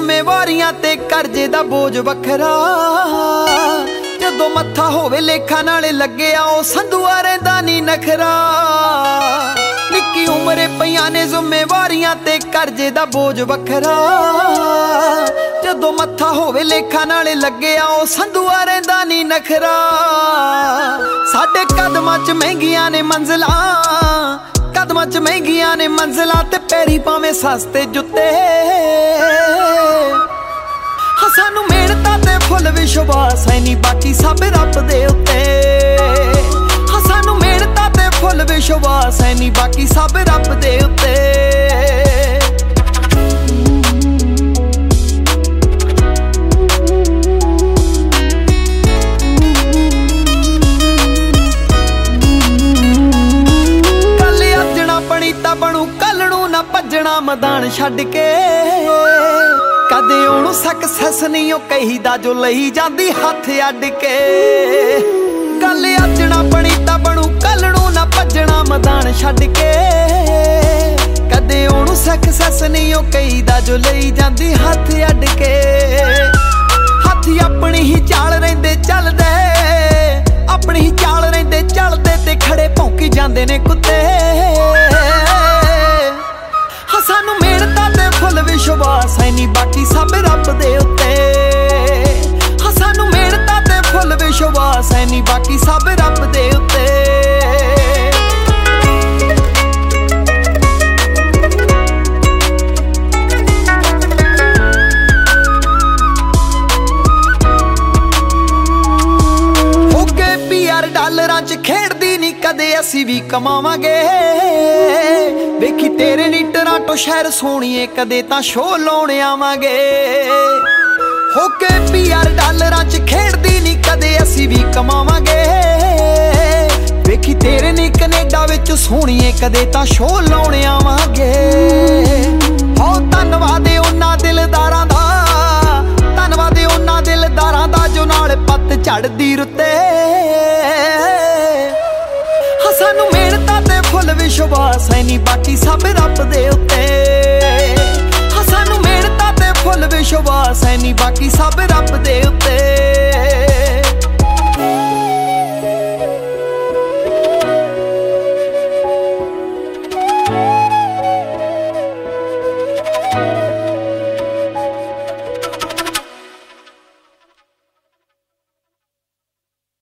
ਜ਼ਿੰਮੇਵਾਰੀਆਂ ਤੇ ਕਰਜ਼ੇ ਦਾ ਬੋਝ ਵੱਖਰਾ। ਜਦੋਂ ਮੱਥਾ ਹੋਵੇ ਲੇਖਾਂ ਨਾਲੇ ਲੱਗਿਆ ਉਹ ਸੰਧੂਆ ਰਹਿੰਦਾ ਨੀ ਨਖਰਾ। ਨਿੱਕੀ ਉਮਰੇ ਪਈਆਂ ਨੇ ਜ਼ਿੰਮੇਵਾਰੀਆਂ ਤੇ ਕਰਜ਼ੇ ਦਾ ਬੋਝ ਵੱਖਰਾ। ਜਦੋਂ ਮੱਥਾ ਹੋਵੇ ਲੇਖਾਂ ਨਾਲੇ ਲੱਗਿਆ ਉਹ ਸੰਧੂਆ ਰਹਿੰਦਾ ਨੀ ਨਖਰਾ। ਸਾਡੇ ਕਦਮਾਂ 'ਚ ਮਹਿੰਗੀਆਂ ਨੇ ਮੰਜ਼ਲਾਂ, ਕਦਮਾਂ 'ਚ ਮਹਿੰਗੀਆਂ ਨੇ ਮੰਜ਼ਲਾਂ ਤੇ ਪੈਰੀ ਪਾਵੇਂ ਸਸਤੇ ਜੁੱਤੇ। ਹਾਂ ਸਾਨੂੰ ਮਿਹਨਤਾਂ ਤੇ ਫੁੱਲ ਵਿਸ਼ਵਾਸ ਹੈ ਨੀ ਬਾਕੀ ਸਭ ਰੱਬ ਦੇ ਉੱਤੇ। ਹਾਂ ਸਾਨੂੰ ਮਿਹਨਤਾਂ ਤੇ ਫੁੱਲ ਵਿਸ਼ਵਾਸ ਹੈ ਨੀ ਬਾਕੀ ਸਭ ਰੱਬ ਦੇ ਉੱਤੇ। ਬਣੂ ਕੱਲ ਨੂੰ ਨਾ ਭੱਜਣਾ ਮੈਦਾਨ ਛੱਡ ਕੇ। ਕਦੇ ਉਹਨੂੰ ਸਕਸੈਸ ਨਹੀਂ ਉਹ ਕਹੀਦਾ ਜੋ ਲਈ ਜਾਂਦੀ ਹੱਥ ਅੱਡ ਕੇ। ਗੱਲ ਅੱਜ ਨਾ ਬਣੀ ਤਾਂ ਬਣੂ ਕੱਲ ਨੂੰ ਨਾ ਭੱਜਣਾ ਮੈਦਾਨ ਛੱਡ ਕੇ। ਕਦੇ ਉਹਨੂੰ ਸਕਸੈਸ ਨਹੀਂ ਉਹ ਕਹੀਦਾ ਜੋ ਲਈ ਜਾਂਦੀ ਹੱਥ ਅੱਡ ਕੇ। ਹੱਥ ਆਪਣੀ ਹੀ ਚਾਲ ਰਹਿੰਦੇ ਚੱਲਦੇ, ਆਪਣੀ ਹੀ ਚਾਲ ਰਹਿੰਦੇ ਚੱਲਦੇ ਤੇ ਖੜੇ ਭੌਂਕੀ ਜਾਂਦੇ ਨੇ ਕੁੱਤੇ। ਸਾਨੂੰ ਮਿਹਨਤਾਂ ਤੇ ਫੁੱਲ ਵਿਸ਼ਵਾਸ ਹੈ ਨੀ ਬਾਕੀ ਸਭ ਰੱਬ ਦੇ ਉੱਤੇ। ਹਾਂ ਸਾਨੂੰ ਮਿਹਨਤਾਂ ਤੇ ਫੁੱਲ ਵਿਸ਼ਵਾਸ ਹੈ ਨੀ ਬਾਕੀ ਸਭ ਰੱਬ ਦੇ ਉੱਤੇ। ਡਾਲਰਾਂ 'ਚ ਖੇਡਦੀ ਨੀ ਕਦੇ ਅਸੀਂ ਵੀ ਕਮਾਵਾਂਗੇ। ਵੇਖੀ ਤੇਰੇ ਨੀ ਟਰਾਂਟੋ ਸ਼ਹਿਰ ਸੋਹਣੀਏ ਕਦੇ ਤਾਂ ਸ਼ੋਅ ਲਾਉਣ ਆਵਾਂਗੇ। ਹੋ ਕੇ PR ਡਾਲਰਾਂ 'ਚ ਖੇਡਦੀ ਨੀ ਕਦੇ ਅਸੀਂ ਵੀ ਕਮਾਵਾਂਗੇ। ਵੇਖੀ ਤੇਰੇ ਨੀ ਕੈਨੇਡਾ ਵਿੱਚ ਸੋਹਣੀਏ ਕਦੇ ਤਾਂ ਸ਼ੋਅ ਲਾਉਣ ਆਵਾਂਗੇ। ਬਹੁਤ ਧੰਨਵਾਦ ਉਹਨਾਂ ਦਿਲਦਾਰਾਂ ਦਾ, ਧੰਨਵਾਦ ਉਹਨਾਂ ਦਿਲਦਾਰਾਂ ਦਾ ਜੋ ਨਾਲ ਪੱਤ ਝੜਦੀ ਰੁੱਤੇ। ਸਾਨੂੰ ਮਿਹਨਤਾਂ ਤੇ ਫੁੱਲ ਵਿਸ਼ਵਾਸ ਹੈ ਨੀ ਬਾਕੀ ਸਭ ਰੱਬ ਦੇ ਉੱਤੇ। ਹਾਂ ਸਾਨੂੰ ਮਿਹਨਤਾਂ ਤੇ ਫੁੱਲ ਵਿਸ਼ਵਾਸ ਹੈ ਨੀ ਬਾਕੀ ਸਭ ਰੱਬ ਦੇ ਉੱਤੇ।